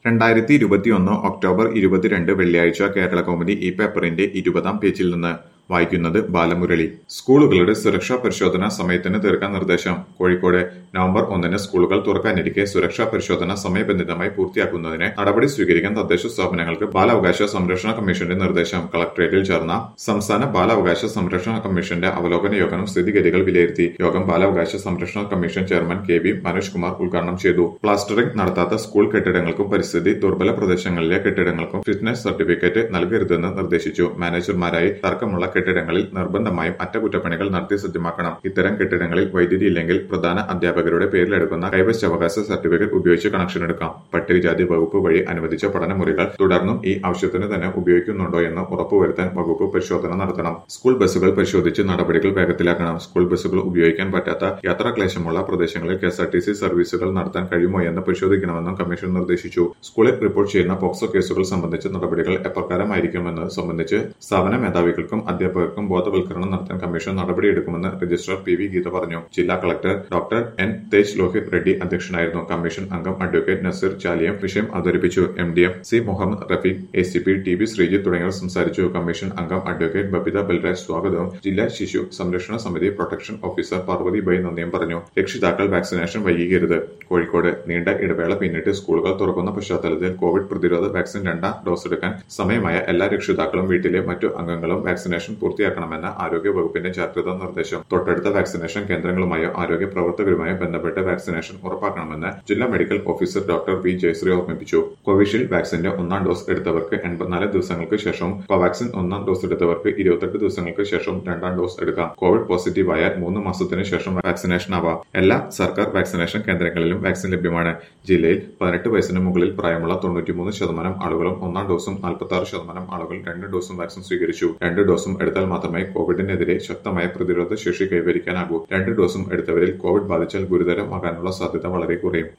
2021 October 22 വെള്ളിയാഴ്ച കേരളകൗമുദി ഈ പേപ്പറിന്റെ 20-ാം പേജിൽ നിന്ന് വായിക്കുന്നത് ബാലമുരളി. സ്കൂളുകളുടെ സുരക്ഷാ പരിശോധന സമയത്തിന് തീർക്കാൻ നിർദ്ദേശം. കോഴിക്കോട് നവംബർ 1-ന് സ്കൂളുകൾ തുറക്കാനിരിക്കെ സുരക്ഷാ പരിശോധന സമയബന്ധിതമായി പൂർത്തിയാക്കുന്നതിന് നടപടി സ്വീകരിക്കാൻ തദ്ദേശ സ്ഥാപനങ്ങൾക്ക് ബാലാവകാശ സംരക്ഷണ കമ്മീഷന്റെ നിർദ്ദേശം. കളക്ടറേറ്റിൽ ചേർന്ന സംസ്ഥാന ബാലാവകാശ സംരക്ഷണ കമ്മീഷന്റെ അവലോകന യോഗം സ്ഥിതിഗതികൾ വിലയിരുത്തി. യോഗം ബാലാവകാശ സംരക്ഷണ commission chairman K V. Manoj Kumar ഉദ്ഘാടനം ചെയ്തു. പ്ലാസ്റ്ററിംഗ് നടത്താത്ത സ്കൂൾ കെട്ടിടങ്ങൾക്കും പരിസ്ഥിതി ദുർബല പ്രദേശങ്ങളിലെ കെട്ടിടങ്ങൾക്കും ഫിറ്റ്നസ് സർട്ടിഫിക്കറ്റ് നൽകരുതെന്ന് നിർദ്ദേശിച്ചു. മാനേജർമാരായി തർക്കമുള്ള കെട്ടിടങ്ങളിൽ നിർബന്ധമായും അറ്റകുറ്റപ്പണികൾ നടത്തി സജ്ജമാക്കണം. ഇത്തരം കെട്ടിടങ്ങളിൽ വൈദ്യുതി ഇല്ലെങ്കിൽ പ്രധാന അധ്യാപകരുടെ പേരിലെടുക്കുന്ന കൈവശാവകാശ സർട്ടിഫിക്കറ്റ് ഉപയോഗിച്ച് കണക്ഷൻ എടുക്കാം. പട്ടികജാതി വകുപ്പ് വഴി അനുവദിച്ച പഠനമുറികൾ തുടർന്നും ഈ ആവശ്യത്തിന് തന്നെ ഉപയോഗിക്കുന്നുണ്ടോ എന്ന് ഉറപ്പുവരുത്താൻ വകുപ്പ് പരിശോധന നടത്തണം. സ്കൂൾ ബസ്സുകൾ പരിശോധിച്ച് നടപടികൾ വേഗത്തിലാക്കണം. സ്കൂൾ ബസ്സുകൾ ഉപയോഗിക്കാൻ പറ്റാത്ത യാത്രാക്ലേശമുള്ള പ്രദേശങ്ങളിൽ കെഎസ്ആർടിസി സർവീസുകൾ നടത്താൻ കഴിയുമോ എന്ന് പരിശോധിക്കണമെന്നും കമ്മീഷൻ നിർദ്ദേശിച്ചു. സ്കൂളിൽ റിപ്പോർട്ട് ചെയ്യുന്ന പോക്സോ കേസുകൾ സംബന്ധിച്ച നടപടികൾ എപ്രകാരമായിരിക്കുമെന്നത് സംബന്ധിച്ച് സ്ഥാപന മേധാവികൾക്കും അധ്യാപകർക്കും ബോധവൽക്കരണം നടത്താൻ കമ്മീഷൻ നടപടിയെടുക്കുമെന്ന് രജിസ്ട്രാർ പി.വി. ഗീത പറഞ്ഞു. ജില്ലാ collector doctor N. Tej Lohith Reddy അധ്യക്ഷനായിരുന്നു. കമ്മീഷൻ അംഗം അഡ്വക്കേറ്റ് നസീർ ചാലിയം വിഷയം അവതരിപ്പിച്ചു. M D M. C. Muhammad Rafeeq, A C P. T B. Sreejith തുടങ്ങിയവർ സംസാരിച്ചു. കമ്മീഷൻ അംഗം അഡ്വക്കേറ്റ് ബബിത ബൽരാജ് സ്വാഗതവും ജില്ലാ ശിശു സംരക്ഷണ സമിതി പ്രൊട്ടക്ഷൻ ഓഫീസർ പാർവതിബായി നന്ദിയും പറഞ്ഞു. രക്ഷിതാക്കൾ വാക്സിനേഷൻ വൈകിക്കരുത്. കോഴിക്കോട് നീണ്ട ഇടവേള പിന്നിട്ട് സ്കൂളുകൾ തുറക്കുന്ന പശ്ചാത്തലത്തിൽ കോവിഡ് പ്രതിരോധ വാക്സിൻ 2ാം ഡോസ് എടുക്കാൻ സമയമായ എല്ലാ രക്ഷിതാക്കളും വീട്ടിലെ മറ്റു അംഗങ്ങളും വാക്സിനേഷൻ പൂർത്തിയാക്കണമെന്ന ആരോഗ്യ വകുപ്പിന്റെ ജാഗ്രതാ നിർദ്ദേശം. തൊട്ടടുത്ത വാക്സിനേഷൻ കേന്ദ്രങ്ങളുമായോ ആരോഗ്യ പ്രവർത്തകരുമായോ ബന്ധപ്പെട്ട് വാക്സിനേഷൻ ഉറപ്പാക്കണമെന്ന് ജില്ലാ medical officer doctor V. Jayasree ഓർമ്മിപ്പിച്ചു. കോവിഷീൽഡ് വാക്സിന്റെ 1ാം ഡോസ് എടുത്തവർക്ക് 84 ദിവസങ്ങൾക്ക് ശേഷവും കോവാക്സിൻ 1ാം ഡോസ് എടുത്തവർക്ക് 28 ദിവസങ്ങൾക്ക് ശേഷവും 2ാം ഡോസ് എടുക്കാം. കോവിഡ് പോസിറ്റീവായാൽ 3 മാസത്തിന് ശേഷം വാക്സിനേഷൻ ആവാം. എല്ലാ സർക്കാർ വാക്സിനേഷൻ കേന്ദ്രങ്ങളിലും വാക്സിൻ ലഭ്യമാണ്. ജില്ലയിൽ 18 വയസ്സിന് മുകളിൽ പ്രായമുള്ള 93% ആളുകളും 1ാം ഡോസും 46% ആളുകൾ 2 ഡോസും വാക്സിൻ സ്വീകരിച്ചു. 2 ഡോസും എടുത്താൽ മാത്രമേ കോവിഡിനെതിരെ ശക്തമായ പ്രതിരോധ ശേഷി കൈവരിക്കാനാകൂ. 2 ഡോസും എടുത്തവരിൽ കോവിഡ് ബാധിച്ചാൽ ഗുരുതരമാകാനുള്ള സാധ്യത വളരെ കുറയും.